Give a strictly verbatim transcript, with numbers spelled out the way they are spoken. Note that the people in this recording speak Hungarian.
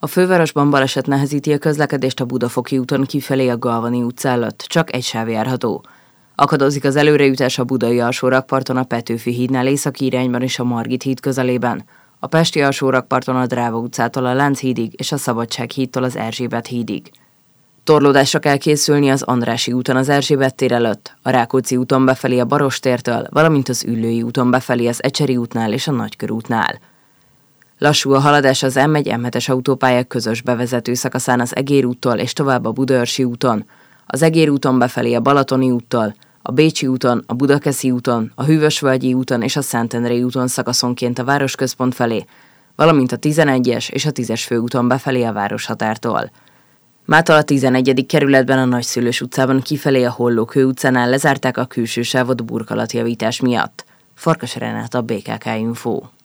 A fővárosban baleset nehezíti a közlekedést a Budafoki úton kifelé a Galvani utca előtt, csak egy sáv járható. Akadozik az előrejutás a budai alsórakparton a Petőfi hídnál északi irányban és a Margit híd közelében, a pesti alsórakparton a Dráva utcától a Lánchídig és a Szabadság hídtól az Erzsébet hídig. Torlódásra kell készülni az Andrássy úton az Erzsébet tér előtt, a Rákóczi úton befelé a Barostértől, valamint az Üllői úton befelé az Ecseri útnál és a Nagykörútnál. Lassú a haladás az M egy M hetes autópályák közös bevezető szakaszán az Egér úttól és tovább a Budaörsi úton, az Egér úton befelé a Balatoni úttól, a Bécsi úton, a Budakeszi úton, a Hűvösvölgyi úton és a Szentendrei úton szakaszonként a városközpont felé, valamint a tizenegyes és a tízes főúton befelé a városhatártól. Mától a tizenegyedik kerületben a Nagyszülős utcában kifelé a Hollókő utcánál lezárták a külső sávot burkolatjavítás miatt. Farkas Renáta, bé ká ká Info.